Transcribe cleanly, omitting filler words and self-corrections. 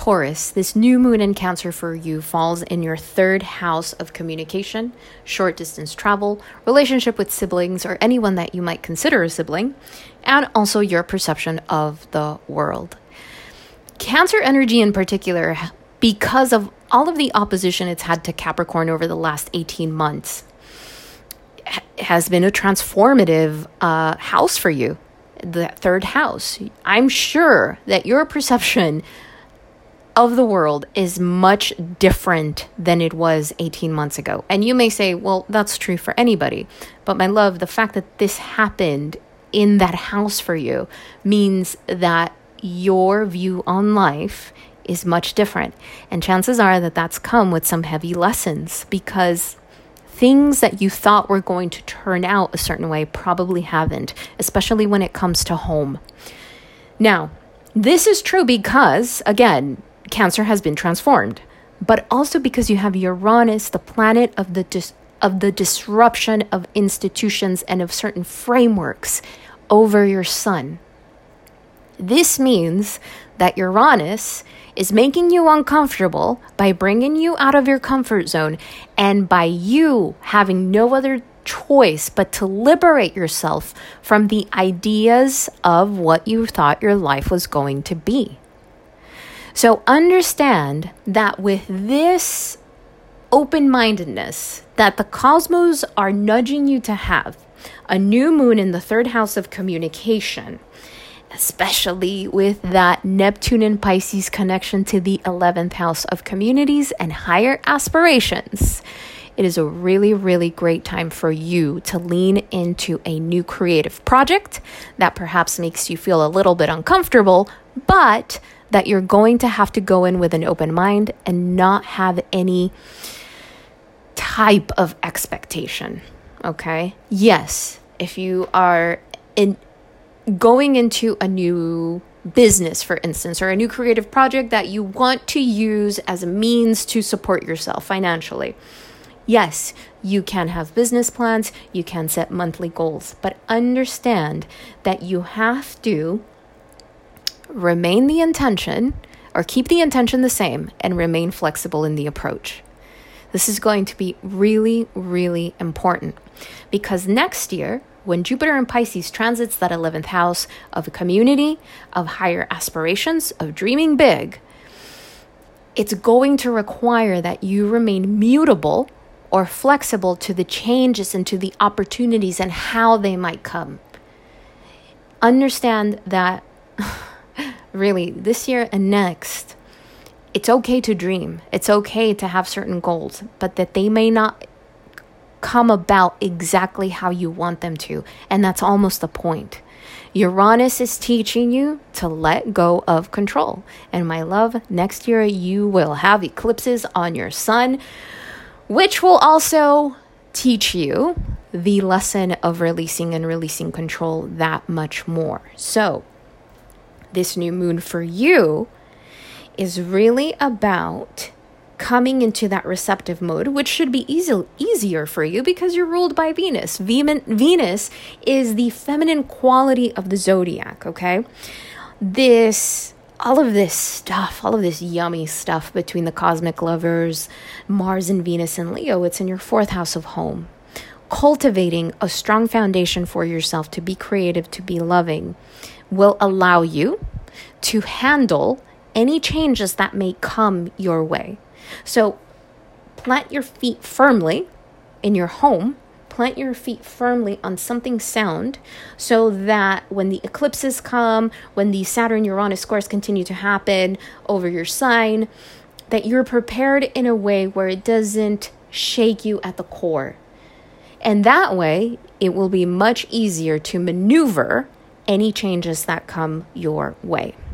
Taurus, this new moon in Cancer for you falls in your third house of communication, short distance travel, relationship with siblings or anyone that you might consider a sibling, and also your perception of the world. Cancer energy in particular, because of all of the opposition it's had to Capricorn over the last 18 months, has been a transformative house for you, the third house. I'm sure that your perception of the world is much different than it was 18 months ago. And you may say, well, that's true for anybody. But my love, the fact that this happened in that house for you means that your view on life is much different. And chances are that that's come with some heavy lessons, because things that you thought were going to turn out a certain way probably haven't, especially when it comes to home. Now, this is true because, again, Cancer has been transformed, but also because you have Uranus, the planet of the disruption of institutions and of certain frameworks over your sun. This means that Uranus is making you uncomfortable by bringing you out of your comfort zone, and by you having no other choice but to liberate yourself from the ideas of what you thought your life was going to be. So understand that with this open-mindedness that the cosmos are nudging you to have, a new moon in the third house of communication, especially with that Neptune and Pisces connection to the 11th house of communities and higher aspirations, it is a really, really great time for you to lean into a new creative project that perhaps makes you feel a little bit uncomfortable, but that you're going to have to go in with an open mind and not have any type of expectation, okay? Yes, if you are going into a new business, for instance, or a new creative project that you want to use as a means to support yourself financially, yes, you can have business plans, you can set monthly goals, but understand that you have to remain the intention, or keep the intention the same, and remain flexible in the approach. This is going to be really, really important, because next year, when Jupiter in Pisces transits that 11th house of community, of higher aspirations, of dreaming big, it's going to require that you remain mutable or flexible to the changes and to the opportunities and how they might come. Understand that really, this year and next, it's okay to dream. It's okay to have certain goals, but that they may not come about exactly how you want them to. And that's almost the point. Uranus is teaching you to let go of control. And my love, next year you will have eclipses on your sun, which will also teach you the lesson of releasing and releasing control that much more. So, this new moon for you is really about coming into that receptive mode, which should be easier for you because you're ruled by Venus. Venus is the feminine quality of the zodiac, okay? All of this yummy stuff between the cosmic lovers, Mars and Venus and Leo, it's in your fourth house of home. Cultivating a strong foundation for yourself to be creative, to be loving, will allow you to handle any changes that may come your way. So plant your feet firmly in your home, plant your feet firmly on something sound, so that when the eclipses come, when the Saturn-Uranus squares continue to happen over your sign, that you're prepared in a way where it doesn't shake you at the core. And that way, it will be much easier to maneuver any changes that come your way.